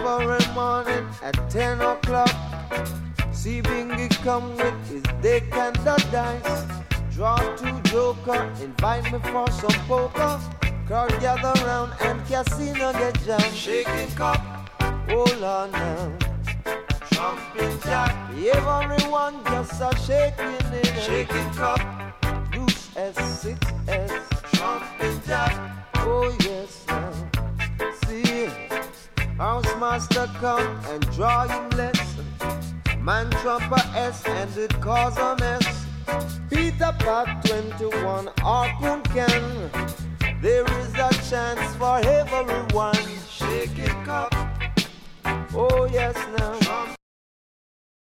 every morning at 10 o'clock. See Bingy come with his deck and the dice. Draw 2 joker, invite me for some poker. Crowd gather round and casino get jammed. Shaking cup, hold on now. jumping jack, Everyone just a shaking it. shaking cup, Loose S6S. jumping jack. Oh yes now. See, house master come and draw him less. Man trumper S and it cause a mess. Peter Pat 21 harpoon can. There is a chance for everyone. Shaking cup, Oh yes now.